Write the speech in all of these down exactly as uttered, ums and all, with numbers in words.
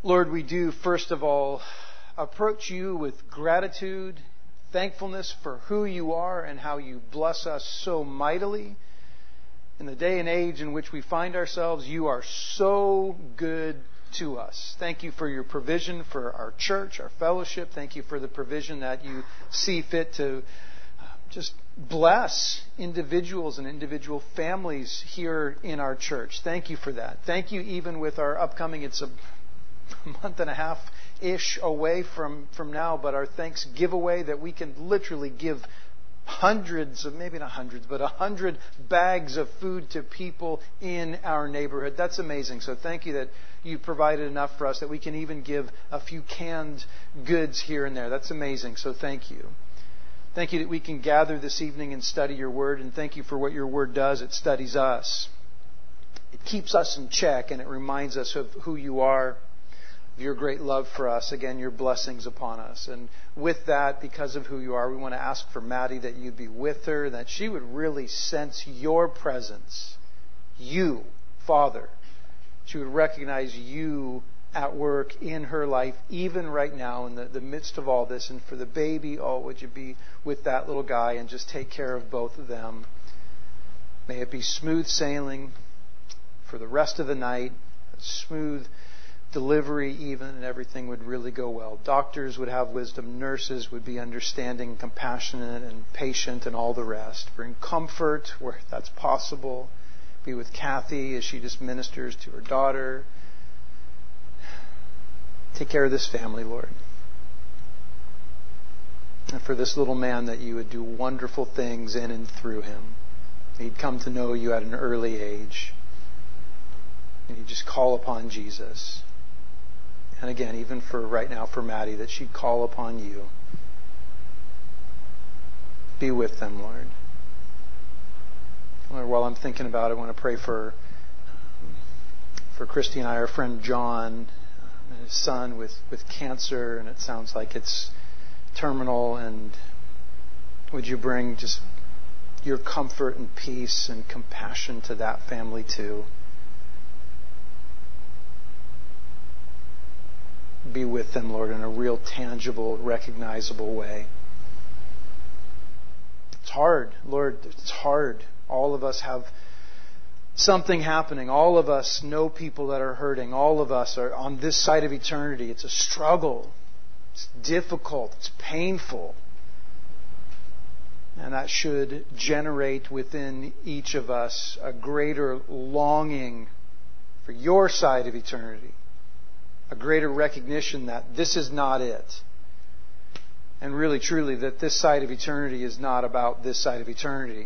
Lord, we do, first of all, approach you with gratitude, thankfulness for who you are and how you bless us so mightily. In the day and age in which we find ourselves, you are so good to us. Thank you for your provision for our church, our fellowship. Thank you for the provision that you see fit to just bless individuals and individual families here in our church. Thank you for that. Thank you even with our upcoming, it's a month and a half-ish away from, from now, but our thanks giveaway that we can literally give hundreds of, maybe not hundreds, but a hundred bags of food to people in our neighborhood. That's amazing. So thank you that you provided enough for us that we can even give a few canned goods here and there. That's amazing. So thank you. Thank you that we can gather this evening and study your word, and thank you for what your word does. It studies us. It keeps us in check, and it reminds us of who you are, of your great love for us, again, your blessings upon us. And with that, because of who you are, we want to ask for Maddie that you'd be with her, that she would really sense your presence. You, Father. She would recognize you at work in her life, even right now in the, the midst of all this. And for the baby, oh, would you be with that little guy and just take care of both of them. May it be smooth sailing for the rest of the night, smooth delivery even, and everything would really go well. Doctors would have wisdom. Nurses would be understanding, compassionate, and patient, and all the rest. Bring comfort where that's possible. Be with Kathy as she just ministers to her daughter. Take care of this family, Lord. And for this little man, that you would do wonderful things in and through him. He'd come to know you at an early age. And he'd just call upon Jesus. And again, even for right now, for Maddie, that she'd call upon you. Be with them, Lord. Lord, while I'm thinking about it, I want to pray for for Christy and I, our friend John, and his son with, with cancer, and it sounds like it's terminal. And would you bring just your comfort and peace and compassion to that family too. Be with them, Lord, in a real tangible, recognizable way. It's hard, Lord. It's hard. All of us have something happening. All of us know people that are hurting. All of us are on this side of eternity. It's a struggle. It's difficult. It's painful. And that should generate within each of us a greater longing for your side of eternity. A greater recognition that this is not it. And really, truly, that this side of eternity is not about this side of eternity.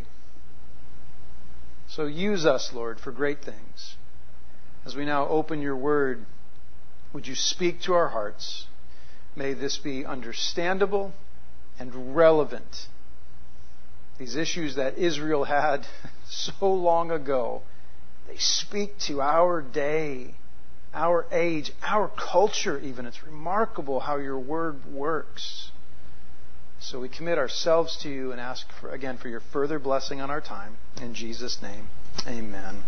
So use us, Lord, for great things. As we now open your word, would you speak to our hearts? May this be understandable and relevant. These issues that Israel had so long ago, they speak to our day, our age, our culture even. It's remarkable how your word works. So we commit ourselves to you and ask, for, again, for your further blessing on our time. In Jesus' name, amen.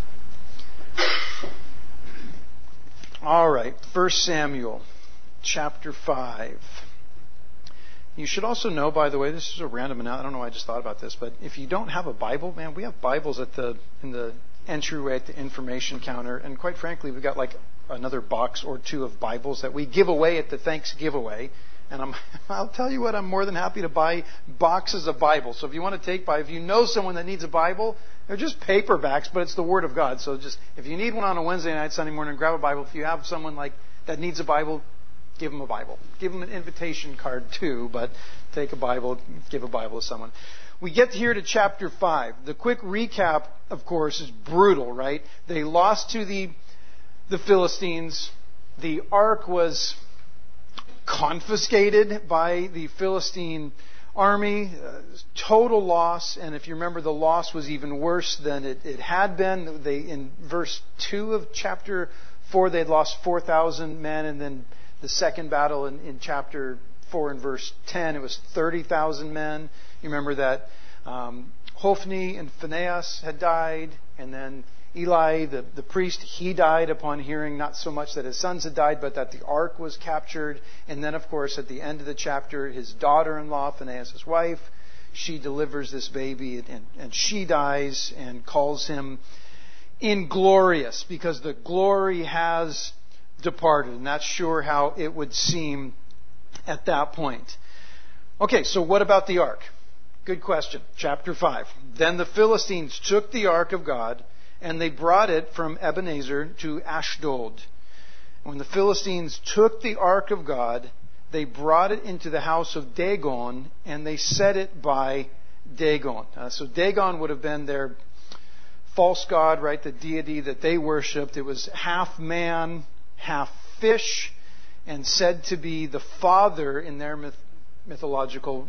All right, First Samuel chapter five. You should also know, by the way, this is a random announcement. I don't know why I just thought about this, but if you don't have a Bible, man, we have Bibles at the in the entryway at the information counter. And quite frankly, we've got like another box or two of Bibles that we give away at the Thanks Giveaway. And I'm, I'll tell you what, I'm more than happy to buy boxes of Bibles. So if you want to take by, if you know someone that needs a Bible, they're just paperbacks, but it's the Word of God. So just, if you need one on a Wednesday night, Sunday morning, grab a Bible. If you have someone like that needs a Bible, give them a Bible. Give them an invitation card too, but take a Bible, give a Bible to someone. We get here to chapter five. The quick recap, of course, is brutal, right? They lost to the, the Philistines. The ark was confiscated by the Philistine army. Uh, total loss. And if you remember, the loss was even worse than it, it had been. They, in verse two of chapter four, they had lost four thousand men. And then the second battle in, in chapter four and verse ten, it was thirty thousand men. You remember that um, Hophni and Phinehas had died. And then Eli, the, the priest, he died upon hearing not so much that his sons had died, but that the ark was captured. And then, of course, at the end of the chapter, his daughter-in-law, Phinehas' wife, she delivers this baby, and, and she dies and calls him inglorious, because the glory has departed. And that's sure how it would seem at that point. Okay, so what about the ark? Good question. Chapter five. Then the Philistines took the ark of God, and they brought it from Ebenezer to Ashdod. When the Philistines took the ark of God, they brought it into the house of Dagon, and they set it by Dagon. Uh, so Dagon would have been their false god, right? The deity that they worshipped. It was half man, half fish, and said to be the father in their myth- mythological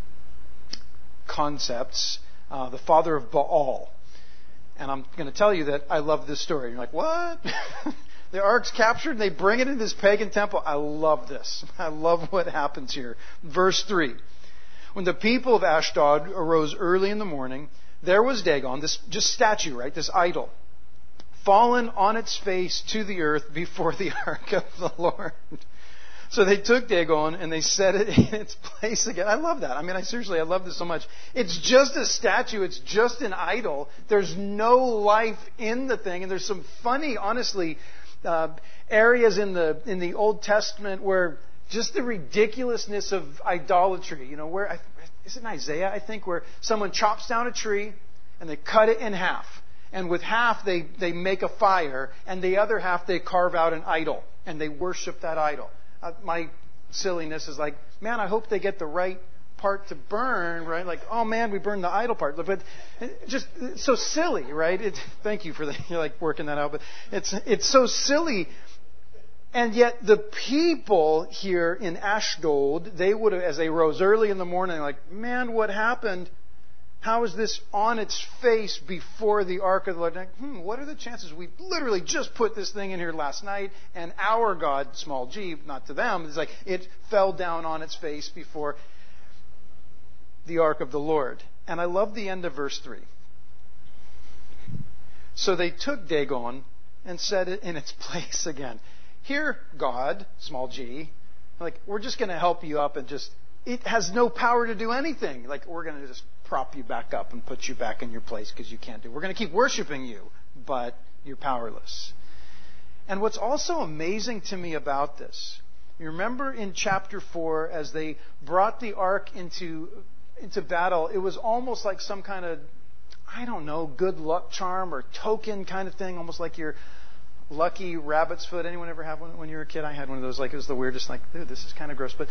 concepts, uh, the father of Baal. And I'm going to tell you that I love this story. You're like, what? The ark's captured and they bring it into this pagan temple. I love this. I love what happens here. Verse three. When the people of Ashdod arose early in the morning, there was Dagon, this just statue, right? This idol, fallen on its face to the earth before the ark of the Lord. So they took Dagon and they set it in its place again. I love that. I mean, I seriously, I love this so much. It's just a statue. It's just an idol. There's no life in the thing. And there's some funny, honestly, uh, areas in the in the Old Testament where just the ridiculousness of idolatry. You know, where I, is it in Isaiah? I think where someone chops down a tree and they cut it in half, and with half they they make a fire, and the other half they carve out an idol and they worship that idol. Uh, my silliness is like, man, I hope they get the right part to burn, right? Like, oh man, we burned the idol part. But just it's so silly, right? It, thank you for the, you're like working that out. But it's it's so silly. And yet the people here in Ashdod, they would have, as they rose early in the morning, like, man, what happened? How is this on its face before the ark of the Lord? Like, hmm, what are the chances? We literally just put this thing in here last night, and our God, small g, not to them, it's like it fell down on its face before the ark of the Lord. And I love the end of verse three. So they took Dagon and set it in its place again. Here, God, small g, like, we're just going to help you up and just, it has no power to do anything. Like, we're going to just prop you back up and put you back in your place because you can't do it. We're going to keep worshiping you, but you're powerless. And what's also amazing to me about this, you remember in chapter four, as they brought the ark into, into battle, it was almost like some kind of, I don't know, good luck charm or token kind of thing, almost like your lucky rabbit's foot. Anyone ever have one when you were a kid? I had one of those. Like, it was the weirdest, like, dude, this is kind of gross. But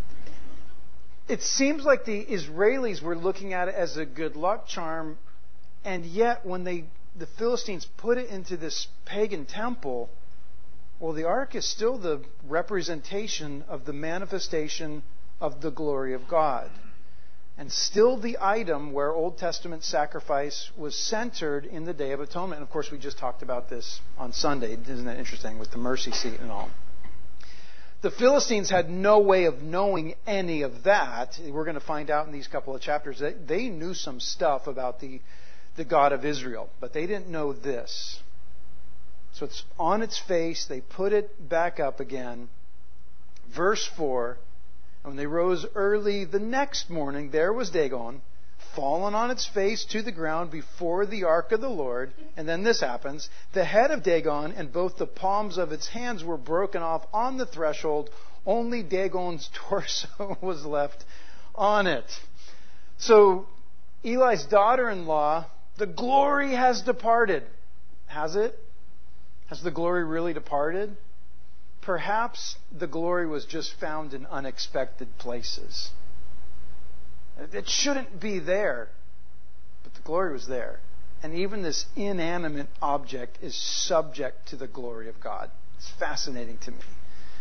it seems like the Israelis were looking at it as a good luck charm, and yet when they the Philistines put it into this pagan temple, well, the ark is still the representation of the manifestation of the glory of God. And still the item where Old Testament sacrifice was centered in the Day of Atonement. And of course, we just talked about this on Sunday. Isn't that interesting with the mercy seat and all? The Philistines had no way of knowing any of that. We're going to find out in these couple of chapters that they knew some stuff about the, the God of Israel, but they didn't know this. So it's on its face. They put it back up again. Verse four, when they rose early the next morning, there was Dagon, fallen on its face to the ground before the ark of the Lord. And then this happens. The head of Dagon and both the palms of its hands were broken off on the threshold. Only Dagon's torso was left on it. So Eli's daughter-in-law, the glory has departed. Has it? Has the glory really departed? Perhaps the glory was just found in unexpected places. It shouldn't be there, but the glory was there. And even this inanimate object is subject to the glory of God. It's fascinating to me.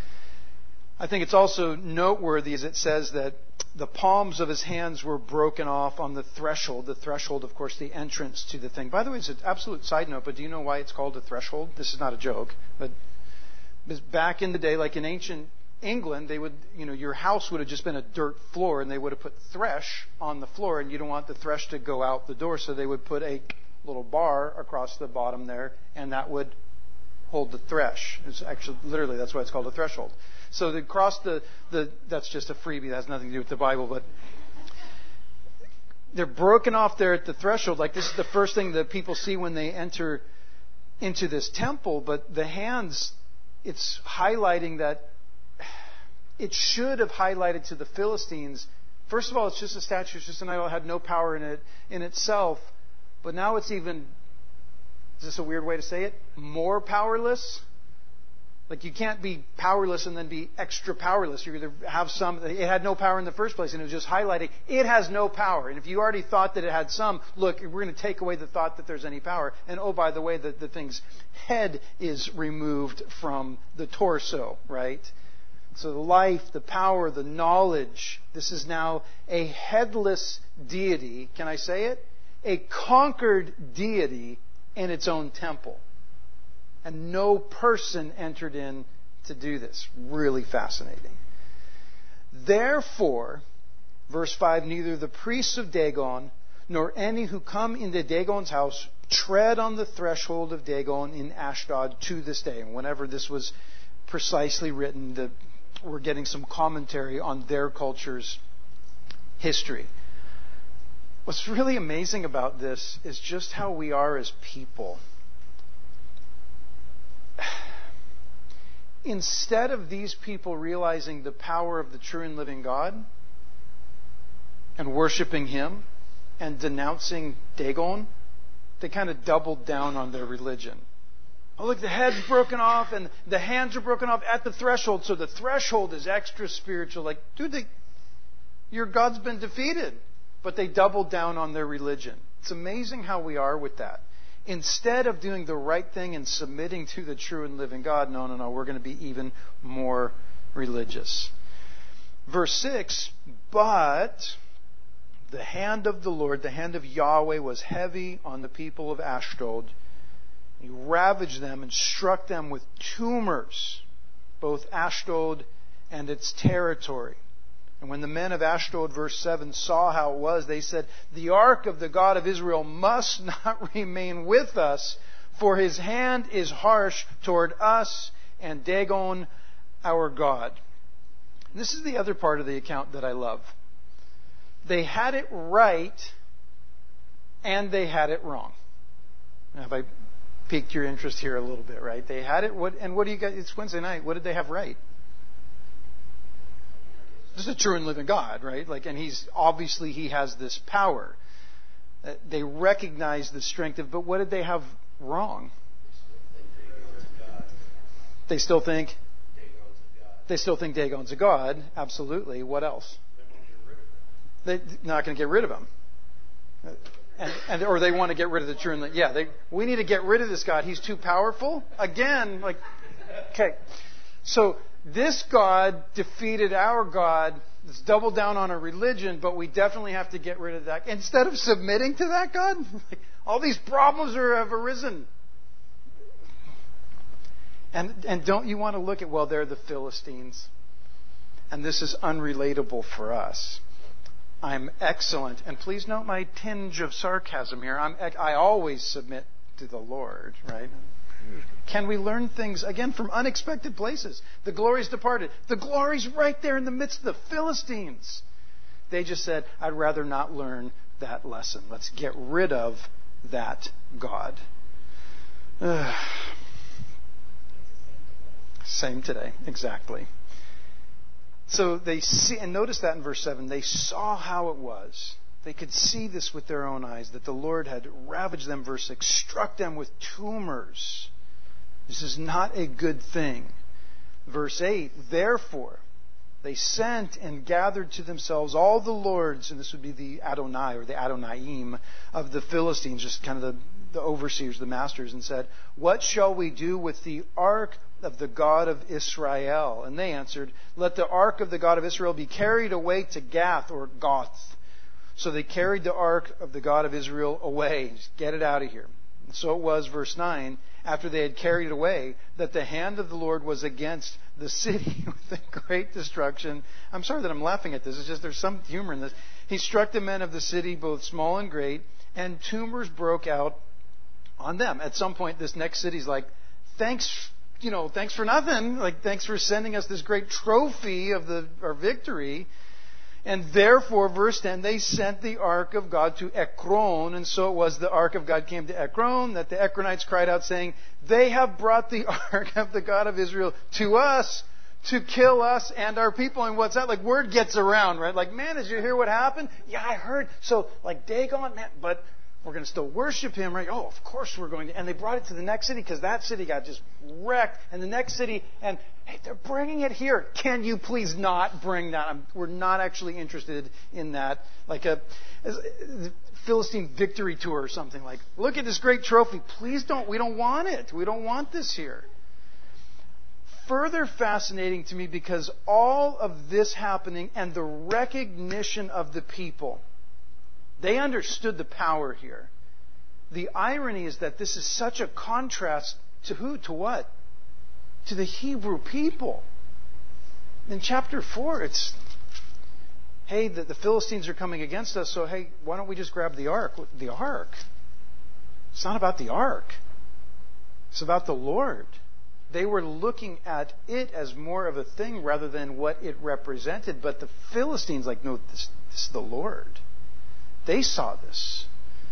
I think it's also noteworthy as it says that the palms of his hands were broken off on the threshold. The threshold, of course, the entrance to the thing. By the way, it's an absolute side note, but do you know why it's called a threshold? This is not a joke, but back in the day, like in ancient England, they would, you know, your house would have just been a dirt floor, and they would have put thresh on the floor, and you don't want the thresh to go out the door, so they would put a little bar across the bottom there, and that would hold the thresh. It's actually, literally, that's why it's called a threshold. So to cross the, the, that's just a freebie. That has nothing to do with the Bible, but they're broken off there at the threshold. Like this is the first thing that people see when they enter into this temple. But the hands, it's highlighting that it should have highlighted to the Philistines. First of all, it's just a statue. It's just an idol. It had no power in it in itself. But now it's even, is this a weird way to say it? More powerless. Like you can't be powerless and then be extra powerless. You either have some, it had no power in the first place and it was just highlighting, it has no power. And if you already thought that it had some, look, we're going to take away the thought that there's any power. And oh, by the way, the, the thing's head is removed from the torso, right? So the life, the power, the knowledge, this is now a headless deity. Can I say it? A conquered deity in its own temple. And no person entered in to do this. Really fascinating. Therefore, verse five, neither the priests of Dagon nor any who come into Dagon's house tread on the threshold of Dagon in Ashdod to this day. And whenever this was precisely written, the, we're getting some commentary on their culture's history. What's really amazing about this is just how we are as people. Instead of these people realizing the power of the true and living God and worshiping Him and denouncing Dagon, they kind of doubled down on their religion. Oh, look, the head's broken off and the hands are broken off at the threshold, so the threshold is extra spiritual. Like, dude, they, your God's been defeated. But they doubled down on their religion. It's amazing how we are with that. Instead of doing the right thing and submitting to the true and living God, no, no, no, we're going to be even more religious. Verse six, but the hand of the Lord, the hand of Yahweh was heavy on the people of Ashdod. He ravaged them and struck them with tumors, both Ashdod and its territory. And when the men of Ashdod, verse seven, saw how it was, they said, the ark of the God of Israel must not remain with us, for his hand is harsh toward us and Dagon, our God. And this is the other part of the account that I love. They had it right and they had it wrong. Now, have I piqued your interest here a little bit, right? They had it, what, and what do you got? It's Wednesday night. What did they have right? This is a true and living God, right? Like, and he's obviously he has this power. Uh, they recognize the strength of, but what did they have wrong? They still think they still think Dagon's a god. Absolutely. What else? They're not going to get rid of him, and, and or they want to get rid of the true and living. Yeah, they, we need to get rid of this God. He's too powerful. Again, like, okay, so. This God defeated our God. Let's double down on our religion, but we definitely have to get rid of that. Instead of submitting to that God, all these problems are, have arisen. And, and don't you want to look at, well, they're the Philistines. And this is unrelatable for us. I'm excellent. And please note my tinge of sarcasm here. I'm, I always submit to the Lord, right? Can we learn things, again, from unexpected places? The glory's departed. The glory's right there in the midst of the Philistines. They just said, I'd rather not learn that lesson. Let's get rid of that God. Ugh. Same today, exactly. So they see, and notice that in verse seven, they saw how it was. They could see this with their own eyes, that the Lord had ravaged them, verse six, struck them with tumors. This is not a good thing. Verse eight, therefore, they sent and gathered to themselves all the lords, and this would be the Adonai or the Adonaim of the Philistines, just kind of the, the overseers, the masters, and said, what shall we do with the ark of the God of Israel? And they answered, let the ark of the God of Israel be carried away to Gath or Goth. So they carried the ark of the God of Israel away. Just get it out of here. And so it was, verse nine, after they had carried it away, that the hand of the Lord was against the city with a great destruction. I'm sorry that I'm laughing at this. It's just there's some humor in this. He struck the men of the city, both small and great, and tumors broke out on them. At some point, this next city's like, thanks, you know, thanks for nothing. Like, thanks for sending us this great trophy of the our victory. And therefore, verse ten, they sent the ark of God to Ekron. And so it was the ark of God came to Ekron, that the Ekronites cried out, saying, they have brought the ark of the God of Israel to us to kill us and our people. And what's that? Like, word gets around, right? Like, man, did you hear what happened? Yeah, I heard. So, like, Dagon, man, but we're going to still worship him, right? Oh, of course we're going to. And they brought it to the next city because that city got just wrecked. And the next city, and hey, they're bringing it here. Can you please not bring that? I'm, we're not actually interested in that. Like a, a Philistine victory tour or something. Like, look at this great trophy. Please don't. We don't want it. We don't want this here. Further fascinating to me because all of this happening and the recognition of the people. They understood the power here. The irony is that this is such a contrast to who? To what? To the Hebrew people. In chapter four, it's, hey, the, the Philistines are coming against us, so hey, why don't we just grab the ark? The ark. It's not about the ark. It's about the Lord. They were looking at it as more of a thing rather than what it represented. But the Philistines, like, no, this, this is the Lord. They saw this.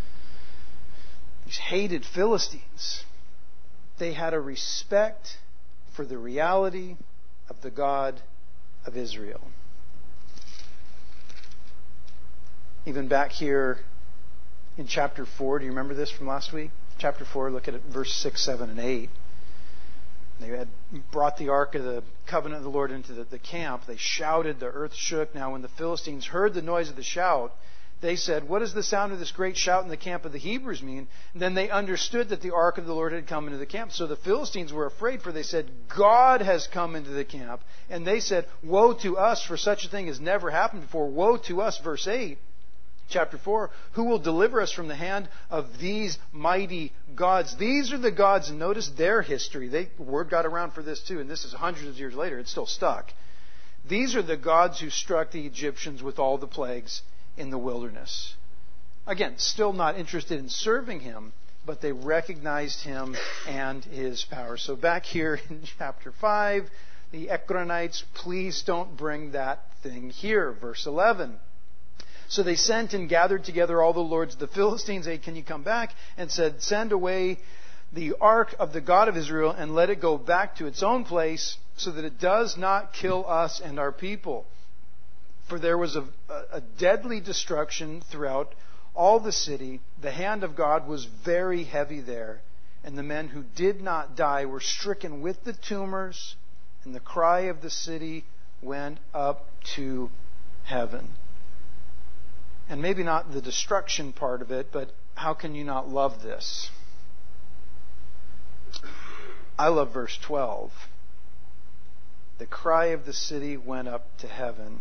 These hated Philistines. They had a respect for the reality of the God of Israel. Even back here in chapter four, do you remember this from last week? Chapter four, look at it, verse six, seven, and eight. They had brought the ark of the covenant of the Lord into the, the camp. They shouted, the earth shook. Now when the Philistines heard the noise of the shout, they said, what does the sound of this great shout in the camp of the Hebrews mean? And then they understood that the ark of the Lord had come into the camp. So the Philistines were afraid, for they said, God has come into the camp. And they said, woe to us, for such a thing has never happened before. Woe to us, verse eight, chapter four, who will deliver us from the hand of these mighty gods? These are the gods, and notice their history. They, word got around for this too, and this is hundreds of years later. It's still stuck. These are the gods who struck the Egyptians with all the plagues in the wilderness. Again, still not interested in serving him, but they recognized him and his power. So back here in chapter five, the Ekronites, please don't bring that thing here. Verse eleven. So they sent and gathered together all the lords of the Philistines. Hey, can you come back? And said, send away the ark of the God of Israel and let it go back to its own place so that it does not kill us and our people. For there was a, a deadly destruction throughout all the city. The hand of God was very heavy there. And the men who did not die were stricken with the tumors. And the cry of the city went up to heaven. And maybe not the destruction part of it, but how can you not love this? I love verse twelve. The cry of the city went up to heaven.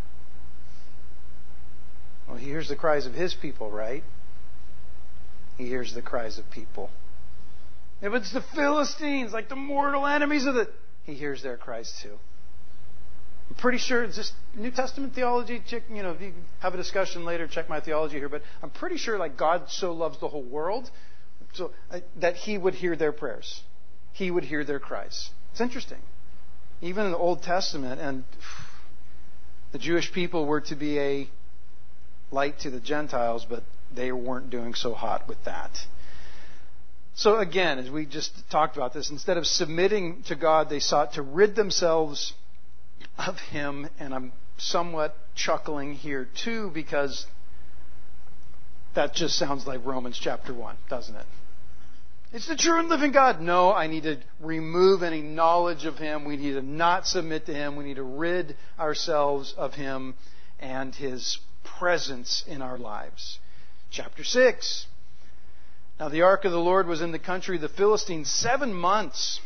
Well, he hears the cries of his people, right? He hears the cries of people. If it's the Philistines, like the mortal enemies of the... He hears their cries too. I'm pretty sure it's just New Testament theology. Check, you know, if you have a discussion later, check my theology here. But I'm pretty sure, like, God so loves the whole world, so uh, that He would hear their prayers. He would hear their cries. It's interesting. Even in the Old Testament, and the Jewish people were to be a light to the Gentiles, but they weren't doing so hot with that. So again, as we just talked about this, instead of submitting to God, they sought to rid themselves of Him. And I'm somewhat chuckling here too, because that just sounds like Romans chapter one, doesn't it? It's the true and living God. No, I need to remove any knowledge of Him. We need to not submit to Him. We need to rid ourselves of Him and His presence in our lives. Chapter six. Now the ark of the Lord was in the country of the Philistines seven months.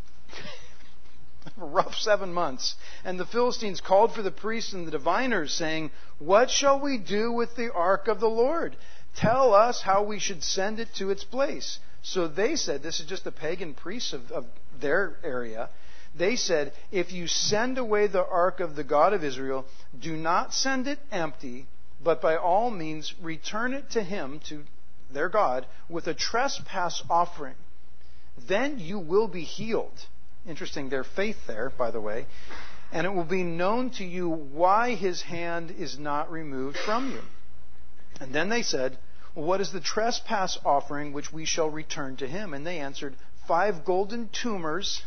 A rough seven months. And the Philistines called for the priests and the diviners, saying, what shall we do with the ark of the Lord? Tell us how we should send it to its place. So they said, this is just the pagan priests of, of their area. They said, if you send away the ark of the God of Israel, do not send it empty, but by all means return it to him, to their God, with a trespass offering. Then you will be healed. Interesting, their faith there, by the way. And it will be known to you why his hand is not removed from you. And then they said, well, what is the trespass offering which we shall return to him? And they answered, five golden tumors.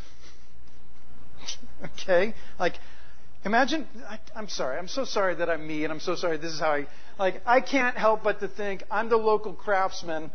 Okay? Like, imagine, I, I'm sorry, I'm so sorry that I'm me, and I'm so sorry this is how I, like, I can't help but to think, I'm the local craftsman,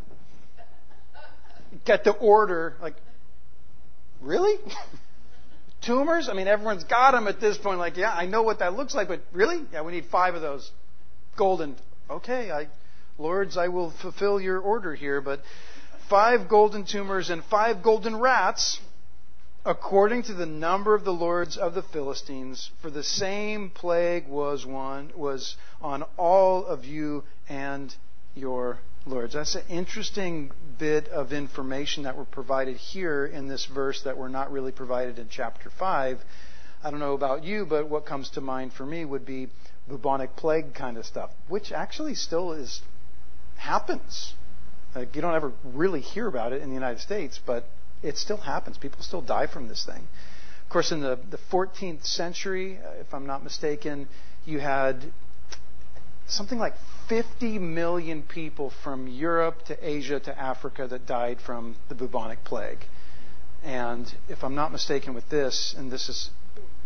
get the order, like, really? Tumors? I mean, everyone's got them at this point, like, yeah, I know what that looks like, but really? Yeah, we need five of those. Golden. Okay, I, lords, I will fulfill your order here, but five golden tumors and five golden rats, according to the number of the lords of the Philistines, for the same plague was one was on all of you and your lords. That's an interesting bit of information that we're provided here in this verse that we're not really provided in chapter five. I don't know about you, but what comes to mind for me would be bubonic plague kind of stuff, which actually still is happens. Like, you don't ever really hear about it in the United States, but it still happens. People still die from this thing. Of course, in the, the fourteenth century, if I'm not mistaken, you had something like fifty million people from Europe to Asia to Africa that died from the bubonic plague. And if I'm not mistaken with this, and this is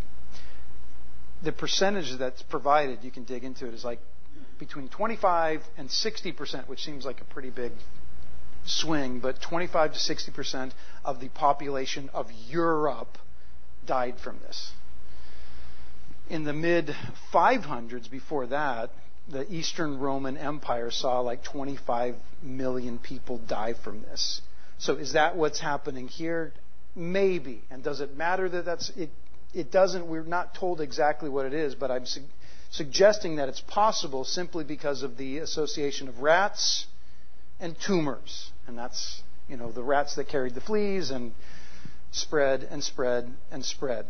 the percentage that's provided, you can dig into it, is like between twenty-five and sixty percent, which seems like a pretty big swing, but twenty-five to sixty percent of the population of Europe died from this. In the mid five hundreds, before that, the Eastern Roman Empire saw like twenty-five million people die from this. So is that what's happening here? Maybe. And does it matter that that's it? It doesn't. We're not told exactly what it is, but I'm su- suggesting that it's possible simply because of the association of rats and tumors. And that's, you know, the rats that carried the fleas and spread and spread and spread.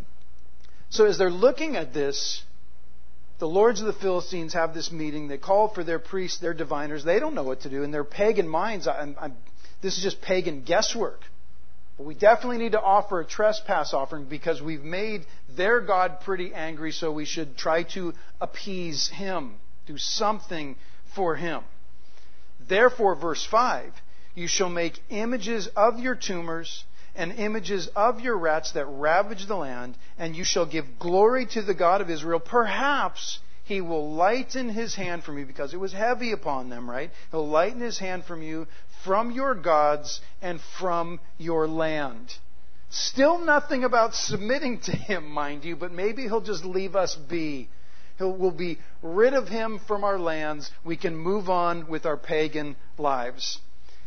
So as they're looking at this, the lords of the Philistines have this meeting. They call for their priests, their diviners. They don't know what to do. In their pagan minds, I'm, I'm, this is just pagan guesswork. But we definitely need to offer a trespass offering because we've made their God pretty angry, so we should try to appease him, do something for him. Therefore, verse five, you shall make images of your tumors and images of your rats that ravage the land, and you shall give glory to the God of Israel. Perhaps he will lighten his hand from you, because it was heavy upon them, right? He'll lighten his hand from you, from your gods, and from your land. Still nothing about submitting to him, mind you, but maybe he'll just leave us be. He'll, we'll be rid of him from our lands. We can move on with our pagan lives.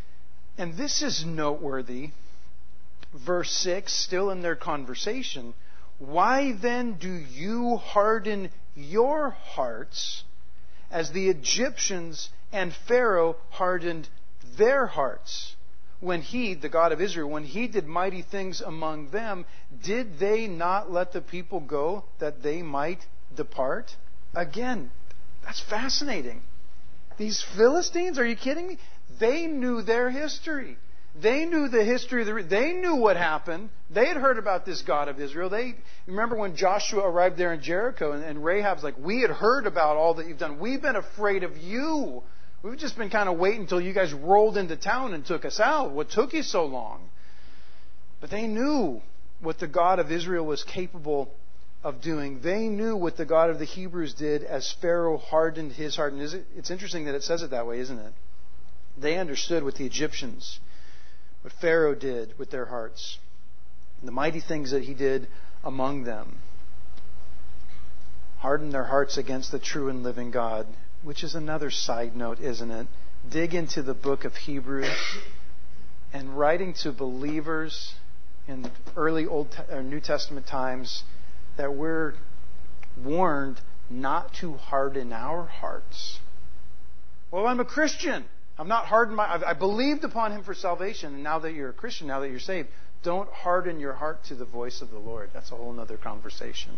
And this is noteworthy. Verse six, still in their conversation. Why then do you harden your hearts as the Egyptians and Pharaoh hardened their hearts? When he, the God of Israel, when he did mighty things among them, did they not let the people go that they might depart? Again, that's fascinating. These Philistines, are you kidding me? They knew their history. They knew the history of the... They knew what happened. They had heard about this God of Israel. They remember when Joshua arrived there in Jericho, and, and Rahab's like, we had heard about all that you've done. We've been afraid of you. We've just been kind of waiting until you guys rolled into town and took us out. What took you so long? But they knew what the God of Israel was capable of doing. They knew what the God of the Hebrews did as Pharaoh hardened his heart. And it's interesting that it says it that way, isn't it? They understood what the Egyptians, what Pharaoh did with their hearts, the mighty things that he did among them. Hardened their hearts against the true and living God, which is another side note, isn't it? Dig into the book of Hebrews, and writing to believers in early Old or New Testament times, that we're warned not to harden our hearts. Well, I'm a Christian. I'm not hardened my... I believed upon him for salvation, and now that you're a Christian, now that you're saved, don't harden your heart to the voice of the Lord. That's a whole other conversation.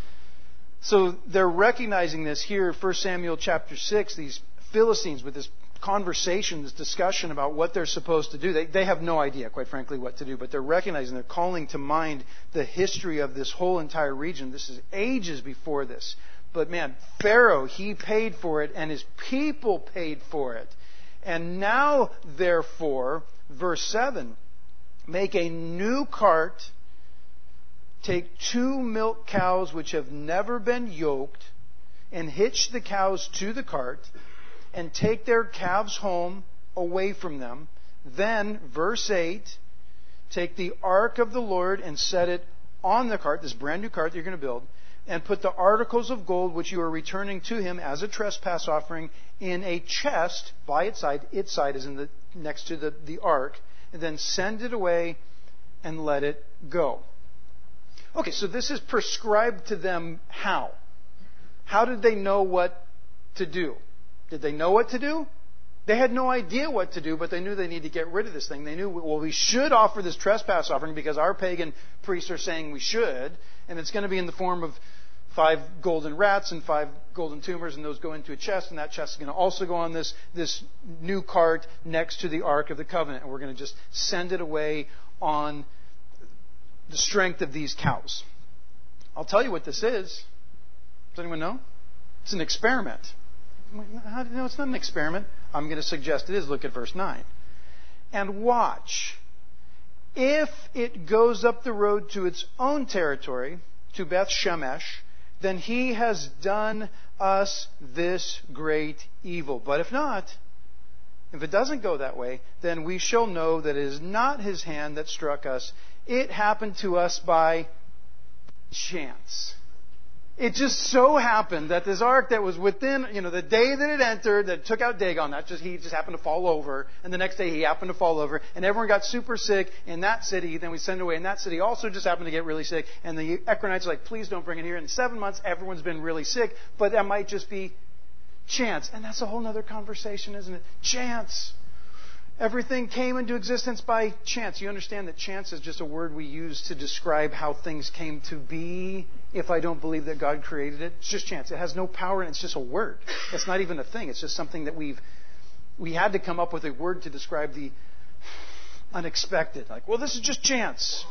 So they're recognizing this here, First Samuel chapter six, these Philistines with this conversation, this discussion about what they're supposed to do. They, they have no idea, quite frankly, what to do, but they're recognizing, they're calling to mind the history of this whole entire region. This is ages before this. But man, Pharaoh, he paid for it, and his people paid for it. And now, therefore, verse seven, make a new cart, take two milk cows which have never been yoked, and hitch the cows to the cart, and take their calves home away from them. Then, verse eight, take the ark of the Lord and set it on the cart, this brand new cart that you're going to build, and put the articles of gold which you are returning to him as a trespass offering in a chest by its side. Its side is in the next to the, the ark. And then send it away and let it go. Okay, so this is prescribed to them how? How did they know what to do? Did they know what to do? They had no idea what to do, but they knew they needed to get rid of this thing. They knew, well, we should offer this trespass offering because our pagan priests are saying we should, and it's going to be in the form of five golden rats and five golden tumors, and those go into a chest, and that chest is going to also go on this, this new cart next to the Ark of the Covenant, and we're going to just send it away on the strength of these cows. I'll tell you what this is. Does anyone know? It's an experiment. How do you know it's not an experiment? I'm going to suggest it is. Look at verse nine. And watch. If it goes up the road to its own territory, to Beth Shemesh, then he has done us this great evil. But if not, if it doesn't go that way, then we shall know that it is not his hand that struck us. It happened to us by chance. It just so happened that this ark that was within, you know, the day that it entered, that took out Dagon, that just, he just happened to fall over, and the next day he happened to fall over, and everyone got super sick in that city, then we send it away, and that city also just happened to get really sick, and the Ekronites are like, please don't bring it here. In seven months, everyone's been really sick, but that might just be chance. And that's a whole other conversation, isn't it? Chance. Everything came into existence by chance. You understand that chance is just a word we use to describe how things came to be if I don't believe that God created it. It's just chance. It has no power, and it's just a word. It's not even a thing. It's just something that we've we had to come up with a word to describe the unexpected. Like, well, this is just chance.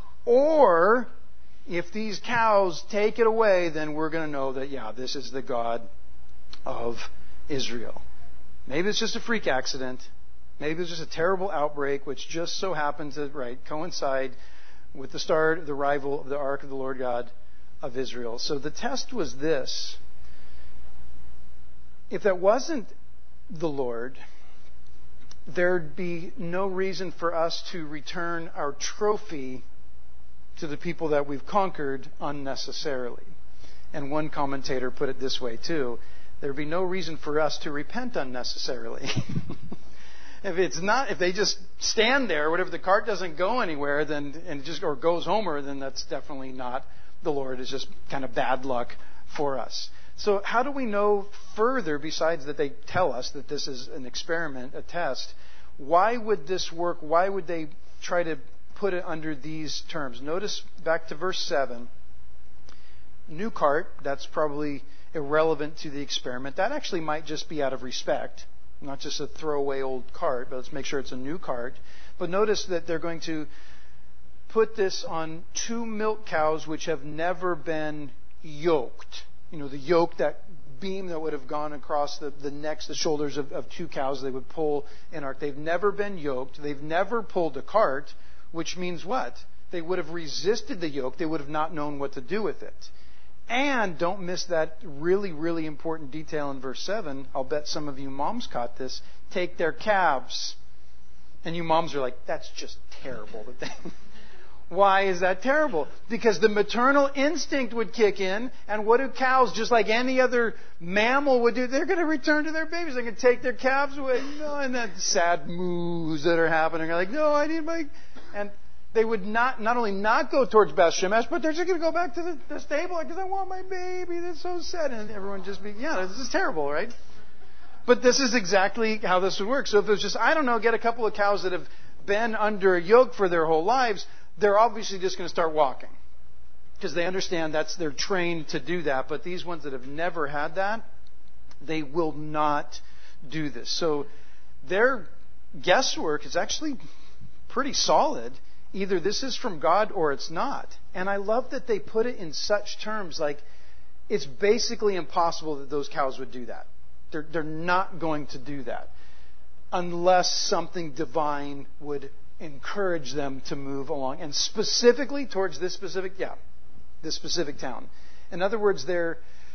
Or if these cows take it away, then we're going to know that, yeah, this is the God of Israel. Maybe it's just a freak accident. Maybe it's just a terrible outbreak which just so happened to right coincide with the start of the arrival of the Ark of the Lord God of Israel. So the test was this. If that wasn't the Lord, there'd be no reason for us to return our trophy to the people that we've conquered unnecessarily. And one commentator put it this way too. There'd be no reason for us to repent unnecessarily. If it's not, if they just stand there, whatever, the cart doesn't go anywhere, then and it just or goes homer, then that's definitely not the Lord. It's just kind of bad luck for us. So how do we know further, besides that they tell us that this is an experiment, a test? Why would this work? Why would they try to put it under these terms? Notice back to verse seven. New cart, that's probably irrelevant to the experiment. That actually might just be out of respect. Not just a throwaway old cart, but let's make sure it's a new cart. But notice that they're going to put this on two milk cows which have never been yoked. You know, the yoke, that beam that would have gone across the, the necks, the shoulders of, of two cows they would pull an ark. They've never been yoked. They've never pulled a cart, which means what? They would have resisted the yoke. They would have not known what to do with it. And don't miss that really, really important detail in verse seven. I'll bet some of you moms caught this. Take their calves. And you moms are like, that's just terrible. Why is that terrible? Because the maternal instinct would kick in. And what do cows, just like any other mammal would do? They're going to return to their babies. They're going to take their calves away. No, and that sad moos that are happening. They're like, no, I need my... And they would not not only not go towards Beth Shemesh, but they're just going to go back to the, the stable because I want my baby. That's so sad. And everyone just be, yeah, this is terrible, right? But this is exactly how this would work. So if it was just, I don't know, get a couple of cows that have been under a yoke for their whole lives, they're obviously just going to start walking. Because they understand that's, they're trained to do that. But these ones that have never had that, they will not do this. So their guesswork is actually pretty solid. Either this is from God or it's not. And I love that they put it in such terms like it's basically impossible that those cows would do that. They're, they're not going to do that unless something divine would encourage them to move along. And specifically towards this specific, yeah, this specific town. In other words, their,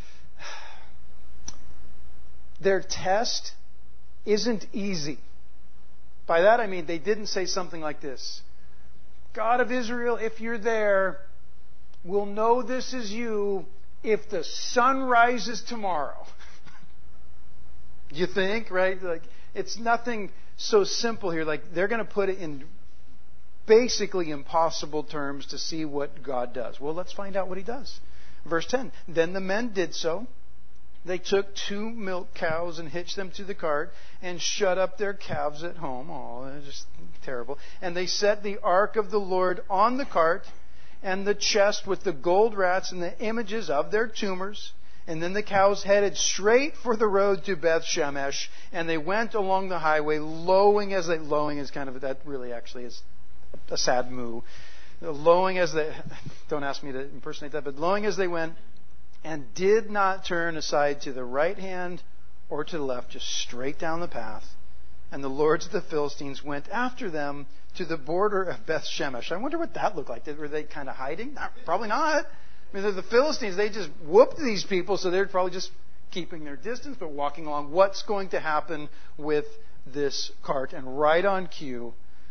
their test isn't easy. By that I mean they didn't say something like this. God of Israel, if you're there, we'll know this is you if the sun rises tomorrow. You think, right? Like, it's nothing so simple here. Like, they're going to put it in basically impossible terms to see what God does. Well, let's find out what He does. Verse ten. Then the men did so. They took two milk cows and hitched them to the cart and shut up their calves at home. Oh, that's just terrible. And they set the ark of the Lord on the cart and the chest with the gold rats and the images of their tumors. And then the cows headed straight for the road to Beth Shemesh, and they went along the highway, lowing as they... Lowing is kind of... That really actually is a sad moo. Lowing as they... Don't ask me to impersonate that, but lowing as they went, and did not turn aside to the right hand or to the left, just straight down the path. And the lords of the Philistines went after them to the border of Beth Shemesh. I wonder what that looked like. Were they kind of hiding? Not, probably not. I mean, they're the Philistines. They just whooped these people, so they're probably just keeping their distance, but walking along. What's going to happen with this cart? And right on cue,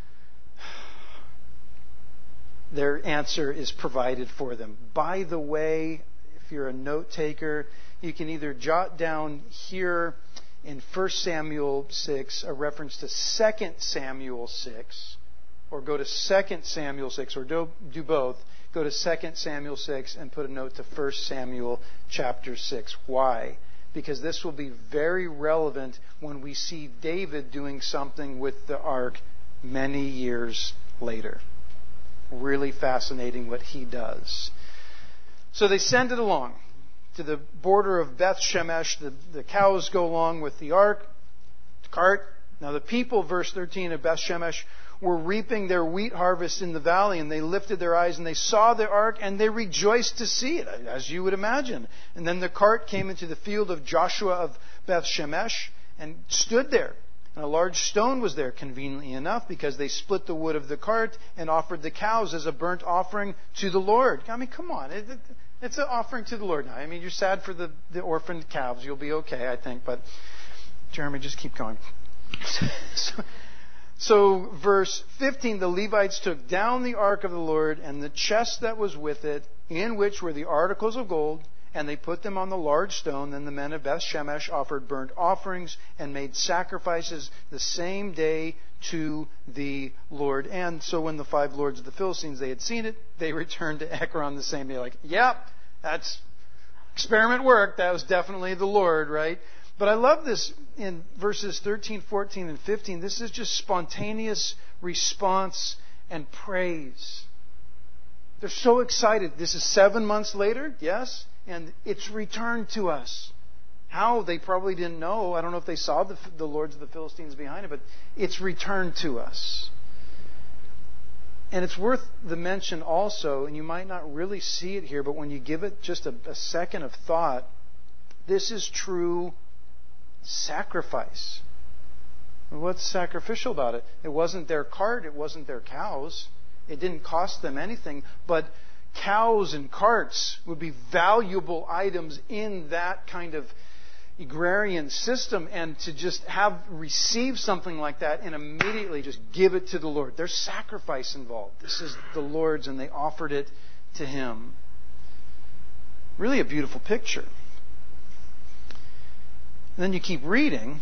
their answer is provided for them. By the way, if you're a note taker, you can either jot down here in First Samuel six a reference to Second Samuel six, or go to Second Samuel six, or do, do both. Go to Second Samuel six and put a note to First Samuel chapter six. Why? Because this will be very relevant when we see David doing something with the ark many years later. Really fascinating what he does. So they send it along to the border of Beth Shemesh. The, the cows go along with the ark, the cart. Now the people, verse thirteen of Beth Shemesh, were reaping their wheat harvest in the valley, and they lifted their eyes and they saw the ark and they rejoiced to see it, as you would imagine. And then the cart came into the field of Joshua of Beth Shemesh and stood there. And a large stone was there, conveniently enough, because they split the wood of the cart and offered the cows as a burnt offering to the Lord. I mean, come on. It, it, it's an offering to the Lord now. I mean, you're sad for the, the orphaned calves. You'll be okay, I think. But, Jeremy, just keep going. so, So, verse fifteen, the Levites took down the ark of the Lord and the chest that was with it, in which were the articles of gold, and they put them on the large stone. Then the men of Beth Shemesh offered burnt offerings and made sacrifices the same day to the Lord. And so when the five lords of the Philistines, they had seen it, they returned to Ekron the same day. Like, yep, that's experiment worked. That was definitely the Lord, right? But I love this in verses thirteen, fourteen, and fifteen. This is just spontaneous response and praise. They're so excited. This is seven months later, yes, and it's returned to us. How? They probably didn't know. I don't know if they saw the, the lords of the Philistines behind it, but it's returned to us. And it's worth the mention also, and you might not really see it here, but when you give it just a, a second of thought, this is true sacrifice. What's sacrificial about it? It wasn't their cart, it wasn't their cows. It didn't cost them anything, but cows and carts would be valuable items in that kind of agrarian system, and to just have receive something like that and immediately just give it to the Lord. There's sacrifice involved. This is the Lord's, and they offered it to Him. Really a beautiful picture. And then you keep reading.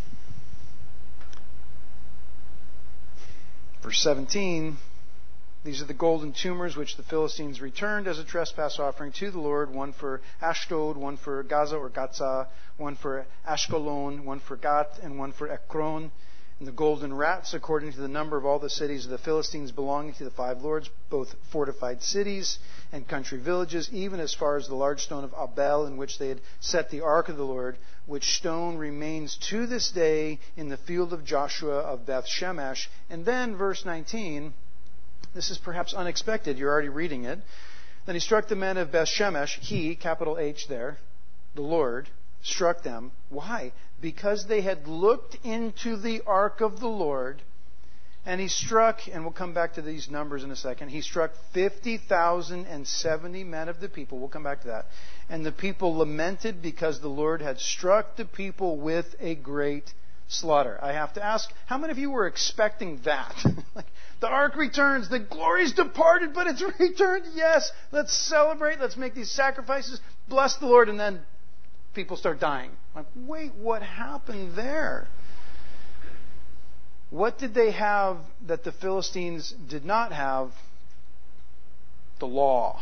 Verse seventeen. These are the golden tumors which the Philistines returned as a trespass offering to the Lord. One for Ashdod, one for Gaza or Gaza, one for Ashkelon, one for Gath, and one for Ekron. And the golden rats, according to the number of all the cities of the Philistines belonging to the five lords, both fortified cities and country villages, even as far as the large stone of Abel, in which they had set the ark of the Lord, which stone remains to this day in the field of Joshua of Beth Shemesh. And then, verse nineteen, this is perhaps unexpected. You're already reading it. Then he struck the men of Beth Shemesh. He, capital H there, the Lord, struck them. Why? Because they had looked into the ark of the Lord, and he struck, and we'll come back to these numbers in a second, he struck fifty thousand seventy men of the people. We'll come back to that. And the people lamented because the Lord had struck the people with a great slaughter. I have to ask, how many of you were expecting that? Like, the ark returns, the glory's departed, but it's returned. Yes, let's celebrate, let's make these sacrifices, bless the Lord, and then people start dying. Like, wait, what happened there? What did they have that the Philistines did not have? The law.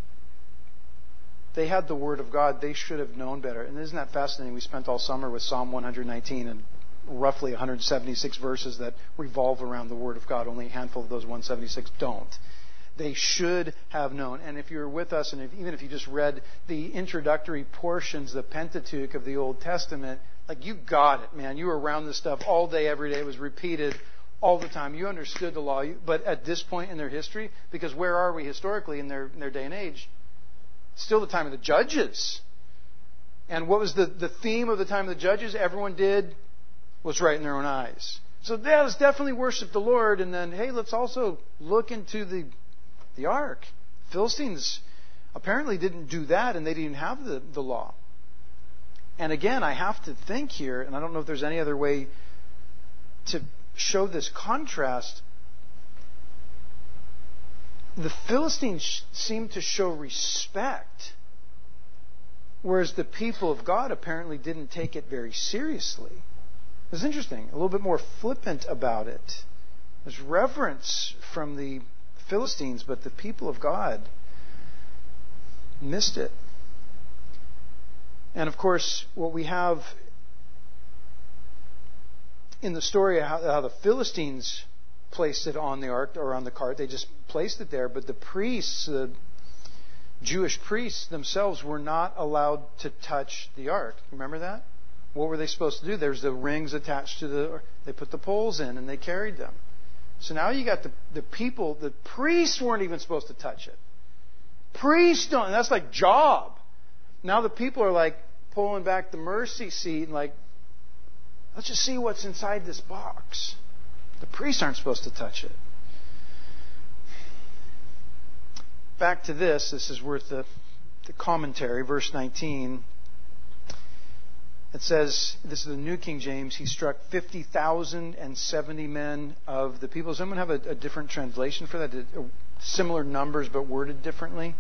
They had the Word of God. They should have known better. And isn't that fascinating? We spent all summer with Psalm one nineteen and roughly one hundred seventy-six verses that revolve around the Word of God. Only a handful of those one hundred seventy-six don't. They should have known. And if you're with us, and if, even if you just read the introductory portions, the Pentateuch of the Old Testament, like, you got it, man. You were around this stuff all day, every day. It was repeated all the time. You understood the law. But at this point in their history, because where are we historically in their, in their day and age? Still the time of the judges. And what was the, the theme of the time of the judges? Everyone did what's right in their own eyes. So yeah, let's definitely worship the Lord. And then, hey, let's also look into the the ark. Philistines apparently didn't do that, and they didn't have the, the law. And again, I have to think here, and I don't know if there's any other way to show this contrast. The Philistines seem to show respect, whereas the people of God apparently didn't take it very seriously. It's interesting. A little bit more flippant about it. There's reverence from the Philistines, but the people of God missed it. And of course, what we have in the story, how, how the Philistines placed it on the ark or on the cart, they just placed it there, but the priests, the Jewish priests themselves, were not allowed to touch the ark. Remember that? What were they supposed to do? There's the rings attached to the, they put the poles in and they carried them. So now you got the, the people, the priests weren't even supposed to touch it. Priests don't, and that's like job. Now the people are like pulling back the mercy seat and like, let's just see what's inside this box. The priests aren't supposed to touch it. Back to this, this is worth the, the commentary, verse nineteen. It says, this is the New King James, he struck fifty thousand seventy men of the people. Does someone have a, a different translation for that? Similar numbers but worded differently?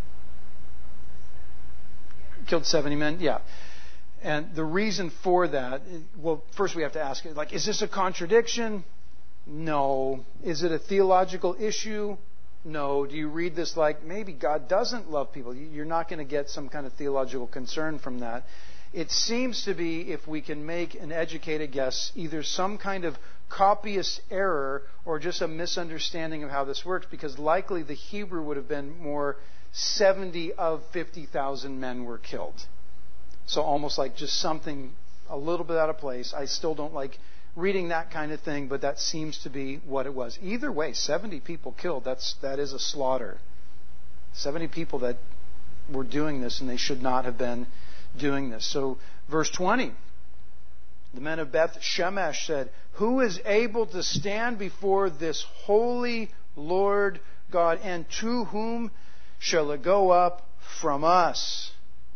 Killed seventy men? Yeah. And the reason for that, well, first we have to ask, like, is this a contradiction? No. Is it a theological issue? No. Do you read this like, maybe God doesn't love people? You're not going to get some kind of theological concern from that. It seems to be, if we can make an educated guess, either some kind of copyist error or just a misunderstanding of how this works, because likely the Hebrew would have been more seventy of fifty thousand men were killed. So almost like just something a little bit out of place. I still don't like reading that kind of thing, but that seems to be what it was. Either way, seventy people killed, that's, that is a slaughter. seventy people that were doing this, and they should not have been doing this. So, verse twenty, the men of Beth Shemesh said, who is able to stand before this holy Lord God, and to whom shall it go up from us?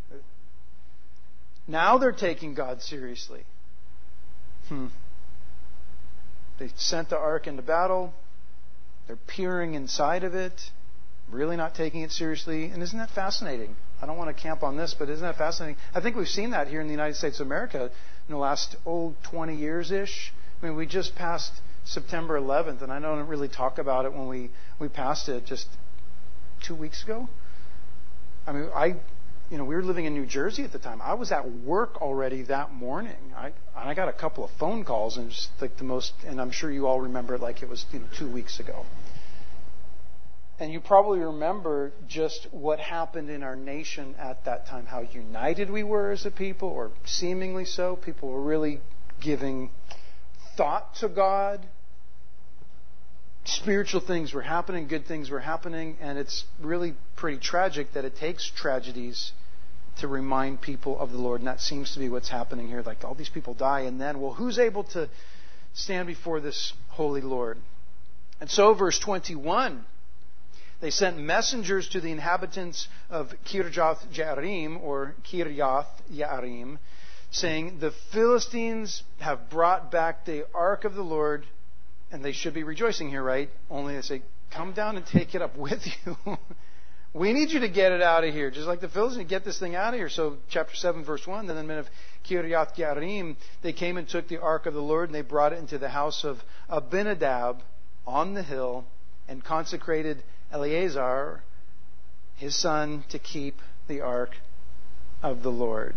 Now they're taking God seriously. Hmm. They sent the ark into battle. They're peering inside of it, really not taking it seriously. And isn't that fascinating? I don't want to camp on this, but isn't that fascinating? I think we've seen that here in the United States of America in the last, oh, twenty years-ish. I mean, we just passed September eleventh, and I don't really talk about it when we, we passed it just two weeks ago. I mean, I, you know, we were living in New Jersey at the time. I was at work already that morning. I I got a couple of phone calls, and just like the most, and I'm sure you all remember it like it was, you know, two weeks ago. And you probably remember just what happened in our nation at that time, how united we were as a people, or seemingly so. People were really giving thought to God. Spiritual things were happening, good things were happening, and it's really pretty tragic that it takes tragedies to remind people of the Lord. And that seems to be what's happening here. Like, all these people die, and then, well, who's able to stand before this holy Lord? And so, verse twenty-one, they sent messengers to the inhabitants of Kirjath Jearim, or Kirjath Jearim, saying, the Philistines have brought back the ark of the Lord, and they should be rejoicing here, right? Only they say, come down and take it up with you. We need you to get it out of here. Just like the Philistines, get this thing out of here. So chapter seven, verse one, then the men of Kirjath Jearim, they came and took the ark of the Lord, and they brought it into the house of Abinadab on the hill, and consecrated Eleazar, his son, to keep the ark of the Lord.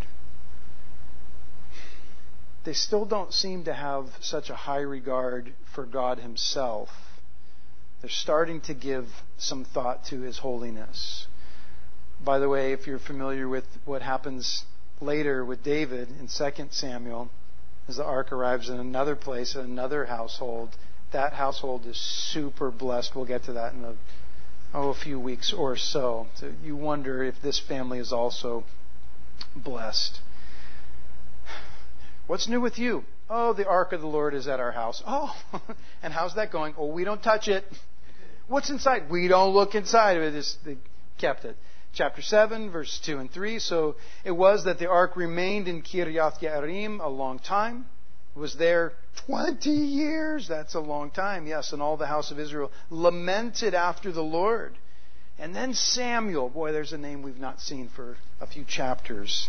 They still don't seem to have such a high regard for God himself. They're starting to give some thought to his holiness. By the way, if you're familiar with what happens later with David in Second Samuel, as the ark arrives in another place, in another household, that household is super blessed. We'll get to that in a Oh, a few weeks or so. So you wonder if this family is also blessed. What's new with you? Oh, the ark of the Lord is at our house. Oh, and how's that going? Oh, we don't touch it. What's inside? We don't look inside of it. It's, they kept it. Chapter seven, verses two and three. So it was that the ark remained in Kirjath Jearim a long time. It was there twenty years. That's a long time, yes. And all the house of Israel lamented after the Lord. And then Samuel. Boy, there's a name we've not seen for a few chapters.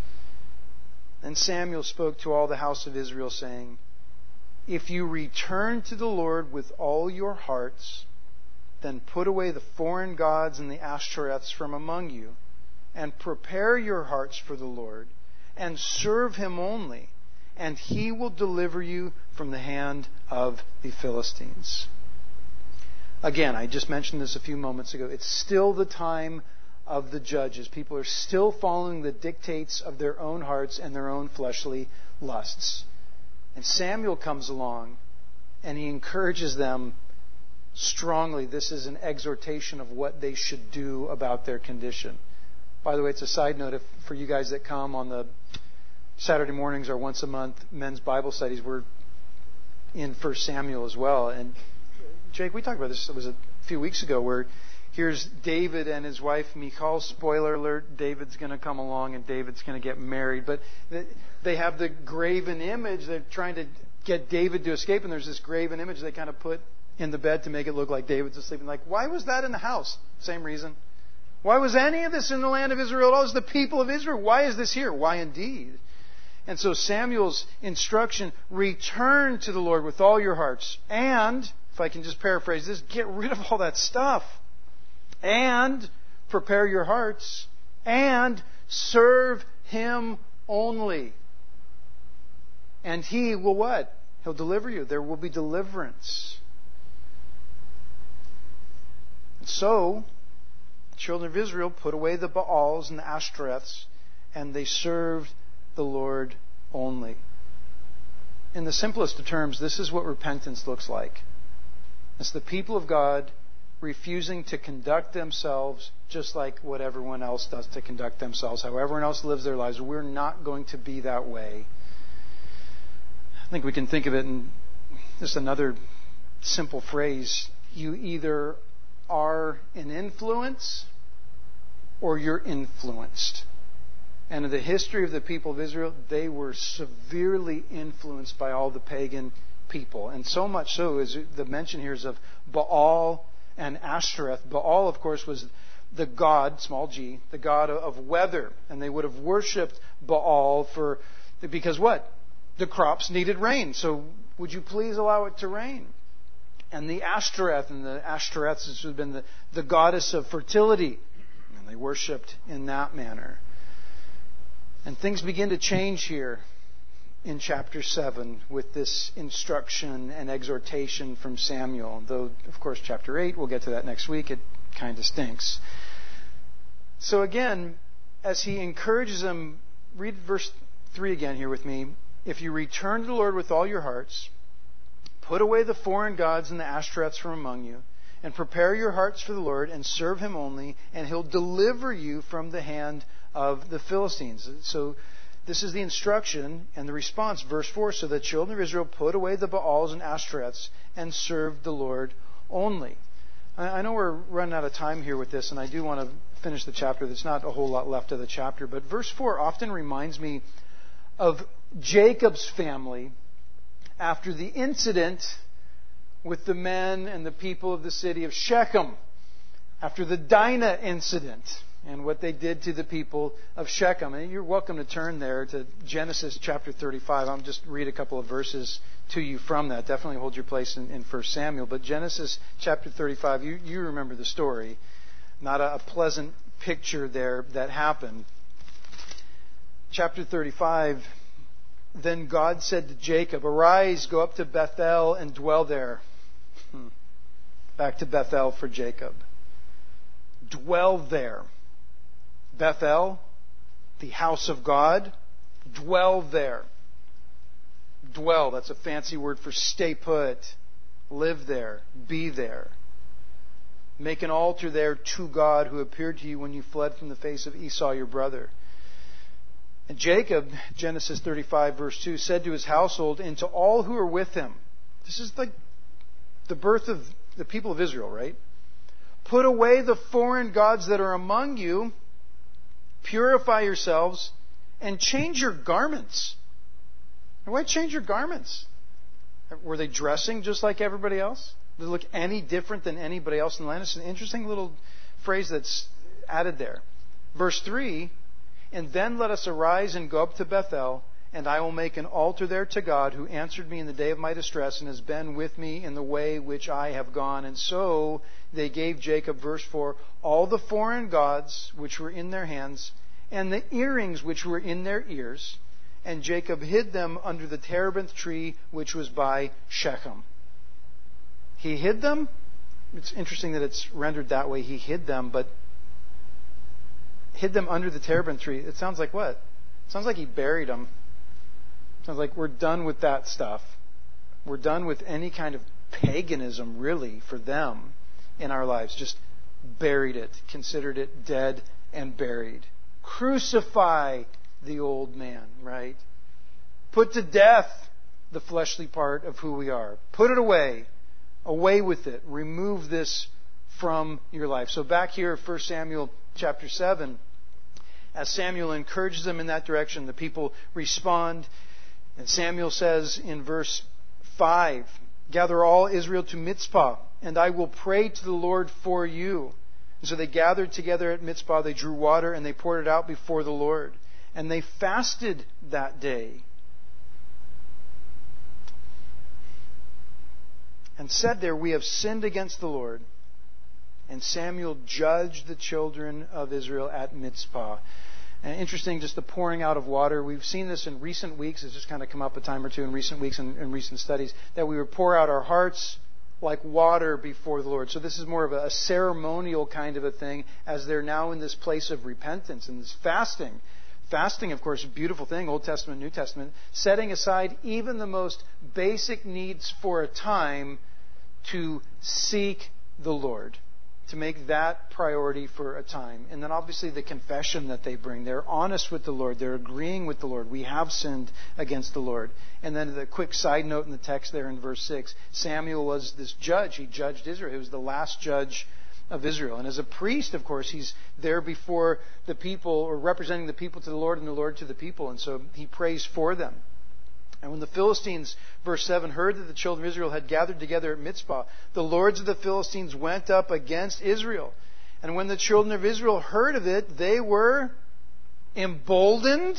And Samuel spoke to all the house of Israel, saying, if you return to the Lord with all your hearts, then put away the foreign gods and the Ashtoreths from among you, and prepare your hearts for the Lord, and serve him only, and he will deliver you from the hand of the Philistines. Again, I just mentioned this a few moments ago. It's still the time of the judges. People are still following the dictates of their own hearts and their own fleshly lusts. And Samuel comes along and he encourages them strongly. This is an exhortation of what they should do about their condition. By the way, it's a side note if, for you guys that come on the Saturday mornings or once a month men's Bible studies, we're in First Samuel as well. And Jake, we talked about this. It was a few weeks ago where here's David and his wife Michal. Spoiler alert, David's going to come along and David's going to get married. But they have the graven image. They're trying to get David to escape, and there's this graven image they kind of put in the bed to make it look like David's asleep. And like, why was that in the house? Same reason. Why was any of this in the land of Israel at all? It's the people of Israel. Why is this here? Why indeed? And so Samuel's instruction, return to the Lord with all your hearts. And, if I can just paraphrase this, get rid of all that stuff. And prepare your hearts. And serve Him only. And He will what? He'll deliver you. There will be deliverance. And so, the children of Israel put away the Baals and the Ashtoreths, and they served the Lord only. In the simplest of terms, this is what repentance looks like. It's the people of God refusing to conduct themselves just like what everyone else does to conduct themselves, how everyone else lives their lives. We're not going to be that way. I think we can think of it in just another simple phrase. You either are an influence or you're influenced. And in the history of the people of Israel, they were severely influenced by all the pagan people. And so much so, as the mention here is of Baal and Ashtoreth. Baal, of course, was the god, small g, the god of weather. And they would have worshipped Baal for, because what? The crops needed rain. So would you please allow it to rain? And the Ashtoreth, and the Ashtoreth has been the, the goddess of fertility. And they worshipped in that manner. And things begin to change here in chapter seven with this instruction and exhortation from Samuel. Though, of course, chapter eight, we'll get to that next week, it kind of stinks. So again, as he encourages them, read verse three again here with me. If you return to the Lord with all your hearts, put away the foreign gods and the Ashtoreths from among you, and prepare your hearts for the Lord, and serve Him only, and He'll deliver you from the hand of the Philistines. So this is the instruction and the response. Verse four, so the children of Israel put away the Baals and Ashtoreths and served the Lord only. I know we're running out of time here with this, and I do want to finish the chapter. There's not a whole lot left of the chapter, but verse four often reminds me of Jacob's family after the incident with the men and the people of the city of Shechem, after the Dinah incident and what they did to the people of Shechem. And you're welcome to turn there to Genesis chapter thirty-five. I'll just read a couple of verses to you from that. Definitely hold your place in, in First Samuel. But Genesis chapter thirty-five, you, you remember the story. Not a, a pleasant picture there that happened. Chapter thirty-five, then God said to Jacob, arise, go up to Bethel and dwell there. Back to Bethel for Jacob. Dwell there. Bethel, the house of God, dwell there. Dwell, that's a fancy word for stay put. Live there. Be there. Make an altar there to God who appeared to you when you fled from the face of Esau your brother. And Jacob, Genesis thirty-five verse two, said to his household and to all who are with him. This is like the birth of the people of Israel, right? Put away the foreign gods that are among you. Purify yourselves and change your garments. And why change your garments? Were they dressing just like everybody else? Did they look any different than anybody else in the land? It's an interesting little phrase that's added there. Verse three, and then let us arise and go up to Bethel, and I will make an altar there to God who answered me in the day of my distress and has been with me in the way which I have gone. And so they gave Jacob, verse four, all the foreign gods which were in their hands and the earrings which were in their ears. And Jacob hid them under the terebinth tree which was by Shechem. He hid them. It's interesting that it's rendered that way. He hid them, but hid them under the terebinth tree. It sounds like what? It sounds like he buried them. It sounds like we're done with that stuff. We're done with any kind of paganism, really, for them in our lives. Just buried it, considered it dead and buried. Crucify the old man, right? Put to death the fleshly part of who we are. Put it away. Away with it. Remove this from your life. So back here, First Samuel chapter seven, as Samuel encourages them in that direction, the people respond. And Samuel says in verse five, gather all Israel to Mizpah, and I will pray to the Lord for you. And so they gathered together at Mizpah, they drew water, and they poured it out before the Lord. And they fasted that day. And said there, we have sinned against the Lord. And Samuel judged the children of Israel at Mizpah. And interesting, just the pouring out of water. We've seen this in recent weeks. It's just kind of come up a time or two in recent weeks and in recent studies, that we would pour out our hearts like water before the Lord. So this is more of a ceremonial kind of a thing, as they're now in this place of repentance and this fasting. Fasting, of course, is a beautiful thing, Old Testament, New Testament, setting aside even the most basic needs for a time to seek the Lord, to make that priority for a time. And then obviously the confession that they bring. They're honest with the Lord. They're agreeing with the Lord. We have sinned against the Lord. And then the quick side note in the text there in verse six, Samuel was this judge. He judged Israel. He was the last judge of Israel. And as a priest, of course, he's there before the people, or representing the people to the Lord and the Lord to the people. And so he prays for them. And when the Philistines, verse seven, heard that the children of Israel had gathered together at Mizpah, the lords of the Philistines went up against Israel. And when the children of Israel heard of it, they were emboldened.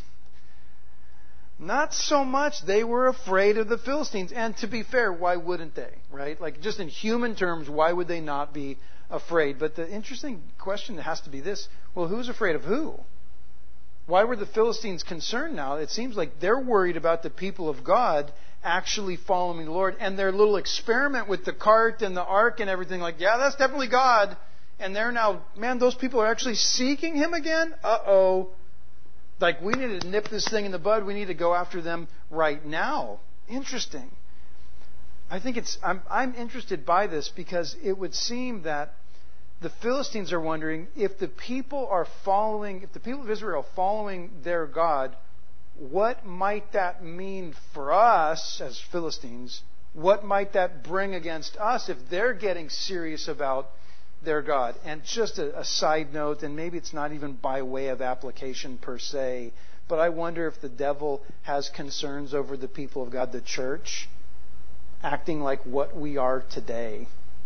Not so much. They were afraid of the Philistines. And to be fair, why wouldn't they? Right? Like, just in human terms, why would they not be afraid? But the interesting question has to be this. Well, who's afraid of who? Why were the Philistines concerned now? It seems like they're worried about the people of God actually following the Lord. And their little experiment with the cart and the ark and everything, like, yeah, that's definitely God. And they're now, man, those people are actually seeking Him again? Uh-oh. Like, we need to nip this thing in the bud. We need to go after them right now. Interesting. I think it's, I'm, I'm interested by this because it would seem that the Philistines are wondering if the people are following, if the people of Israel are following their God, what might that mean for us as Philistines? What might that bring against us if they're getting serious about their God? And just a, a side note, and maybe it's not even by way of application per se, but I wonder if the devil has concerns over the people of God, the church, acting like what we are today.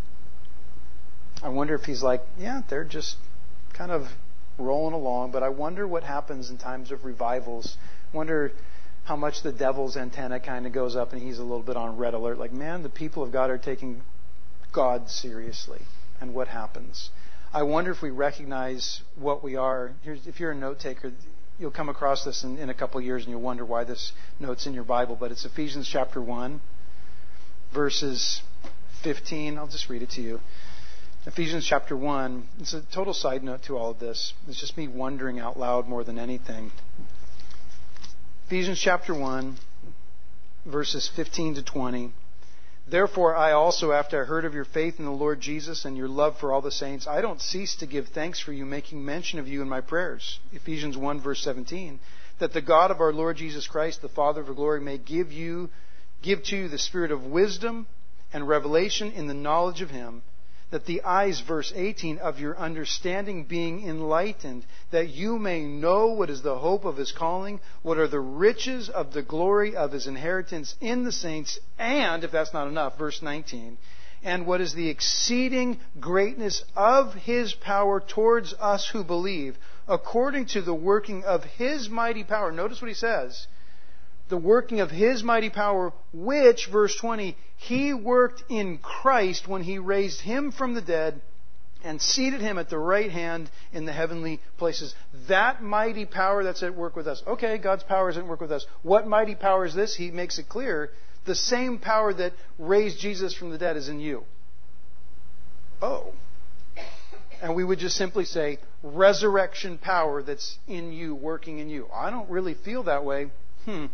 I wonder if he's like, yeah, they're just kind of rolling along, but I wonder what happens in times of revivals. I wonder how much the devil's antenna kind of goes up and he's a little bit on red alert, like, man, the people of God are taking God seriously. And what happens? I wonder if we recognize what we are. Here's, if you're a note taker, you'll come across this in, in a couple of years and you'll wonder why this note's in your Bible. But it's Ephesians chapter one, verses fifteen. I'll just read it to you. Ephesians chapter one. It's a total side note to all of this. It's just me wondering out loud more than anything. Ephesians chapter one, verses fifteen to twenty. Therefore, I also, after I heard of your faith in the Lord Jesus and your love for all the saints, I don't cease to give thanks for you, making mention of you in my prayers. Ephesians one, verse seventeen. That the God of our Lord Jesus Christ, the Father of glory, may give you, give to you the spirit of wisdom and revelation in the knowledge of Him, that the eyes, verse eighteen, of your understanding being enlightened, that you may know what is the hope of His calling, what are the riches of the glory of His inheritance in the saints, and, if that's not enough, verse nineteen, and what is the exceeding greatness of His power towards us who believe, according to the working of His mighty power. Notice what he says. The working of His mighty power, which, verse twenty, He worked in Christ when He raised Him from the dead and seated Him at the right hand in the heavenly places. That mighty power that's at work with us. Okay, God's power is at work with us. What mighty power is this? He makes it clear. The same power that raised Jesus from the dead is in you. Oh. And we would just simply say, resurrection power that's in you, working in you. I don't really feel that way. Hmm.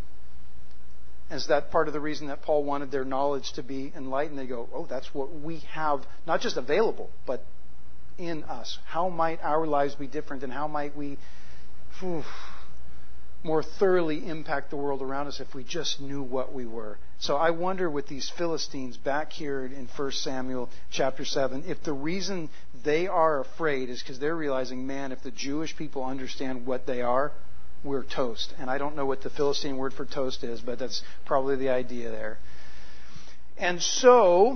Is that part of the reason that Paul wanted their knowledge to be enlightened? They go, oh, that's what we have, not just available, but in us. How might our lives be different, and how might we whew, more thoroughly impact the world around us if we just knew what we were? So I wonder with these Philistines back here in First Samuel chapter seven, if the reason they are afraid is because they're realizing, man, if the Jewish people understand what they are, we're toast. And I don't know what the Philistine word for toast is, but that's probably the idea there. And so,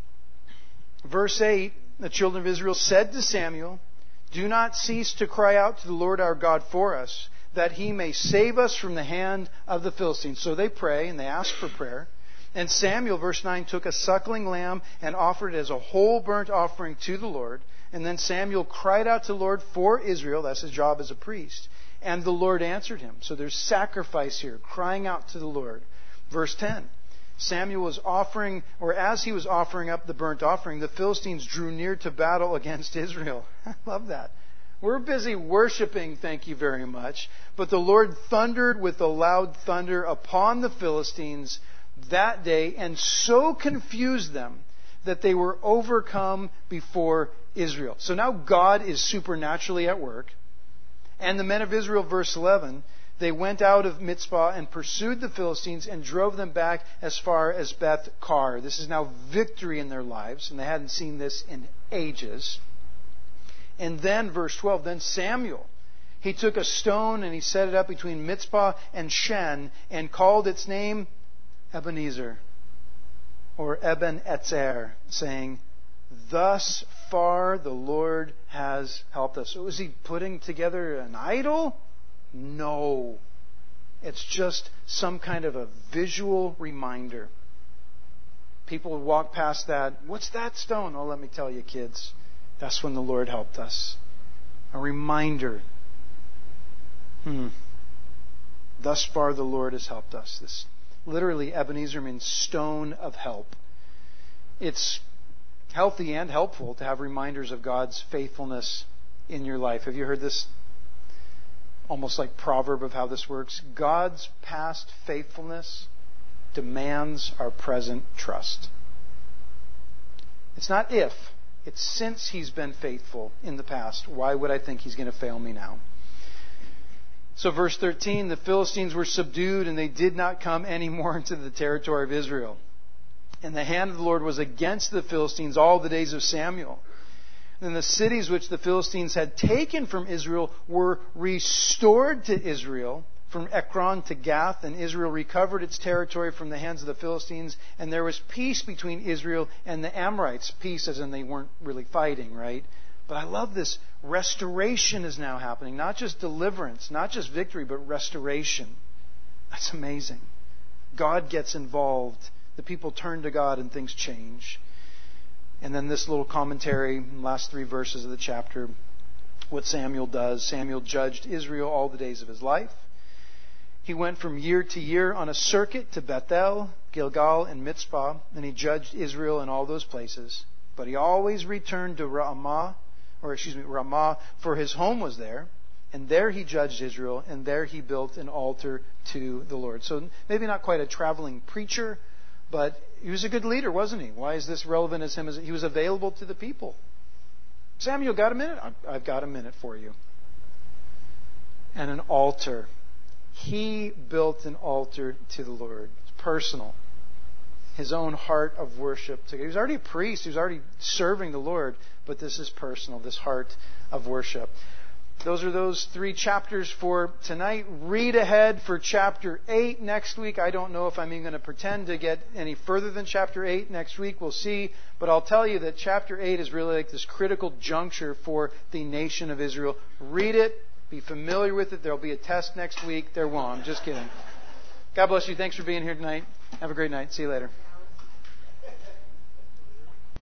verse eight, the children of Israel said to Samuel, do not cease to cry out to the Lord our God for us, that He may save us from the hand of the Philistines. So they pray and they ask for prayer. And Samuel, verse nine, took a suckling lamb and offered it as a whole burnt offering to the Lord. And then Samuel cried out to the Lord for Israel. That's his job as a priest. And the Lord answered him. So there's sacrifice here, crying out to the Lord. Verse ten. Samuel was offering, or as he was offering up the burnt offering, the Philistines drew near to battle against Israel. I love that. We're busy worshiping, thank you very much. But the Lord thundered with a loud thunder upon the Philistines that day and so confused them that they were overcome before Israel. So now God is supernaturally at work. And the men of Israel, verse eleven, they went out of Mizpah and pursued the Philistines and drove them back as far as Beth Kar. This is now victory in their lives, and they hadn't seen this in ages. And then, verse twelve, then Samuel, he took a stone and he set it up between Mizpah and Shen and called its name Ebenezer, or Eben Etzer, saying, thus far the Lord has helped us. So was he putting together an idol? No. It's just some kind of a visual reminder. People would walk past that. What's that stone? Oh, let me tell you, kids. That's when the Lord helped us. A reminder. Hmm. Thus far the Lord has helped us. This literally, Ebenezer means stone of help. It's healthy and helpful to have reminders of God's faithfulness in your life. Have you heard this almost like proverb of how this works? God's past faithfulness demands our present trust. It's not if, it's since He's been faithful in the past. Why would I think He's going to fail me now? So verse thirteen, the Philistines were subdued and they did not come any more into the territory of Israel. And the hand of the Lord was against the Philistines all the days of Samuel. And the cities which the Philistines had taken from Israel were restored to Israel, from Ekron to Gath, and Israel recovered its territory from the hands of the Philistines, and there was peace between Israel and the Amorites. Peace as in they weren't really fighting, right? But I love this. Restoration is now happening. Not just deliverance, not just victory, but restoration. That's amazing. God gets involved. The people turn to God and things change. And then this little commentary, last three verses of the chapter, what Samuel does. Samuel judged Israel all the days of his life. He went from year to year on a circuit to Bethel, Gilgal, and Mizpah, and he judged Israel in all those places. But he always returned to Ramah, or excuse me, Ramah, for his home was there. And there he judged Israel, and there he built an altar to the Lord. So maybe not quite a traveling preacher, but he was a good leader, wasn't he? Why is this relevant as him? As he was available to the people. Samuel, got a minute? I've got a minute for you. And an altar. He built an altar to the Lord. It's personal. His own heart of worship. He was already a priest. He was already serving the Lord. But this is personal, this heart of worship. Those are those three chapters for tonight. Read ahead for chapter eight next week. I don't know if I'm even going to pretend to get any further than chapter eight next week. We'll see. But I'll tell you that chapter eight is really like this critical juncture for the nation of Israel. Read it. Be familiar with it. There'll be a test next week. There won't. I'm just kidding. God bless you. Thanks for being here tonight. Have a great night. See you later.